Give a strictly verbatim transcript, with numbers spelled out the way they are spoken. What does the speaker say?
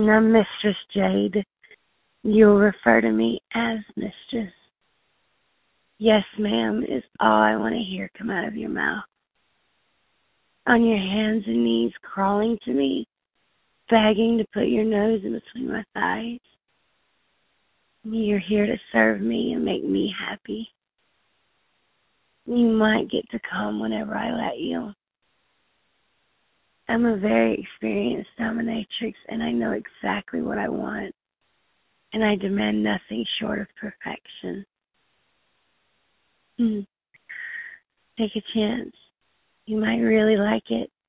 I'm Mistress Jade. You'll refer to me as Mistress. Yes, ma'am, is all I want to hear come out of your mouth. On your hands and knees, crawling to me, begging to put your nose in between my thighs. You're here to serve me and make me happy. You might get to come whenever I let you. I'm a very experienced dominatrix, and I know exactly what I want, and I demand nothing short of perfection. Hmm. Take a chance. You might really like it.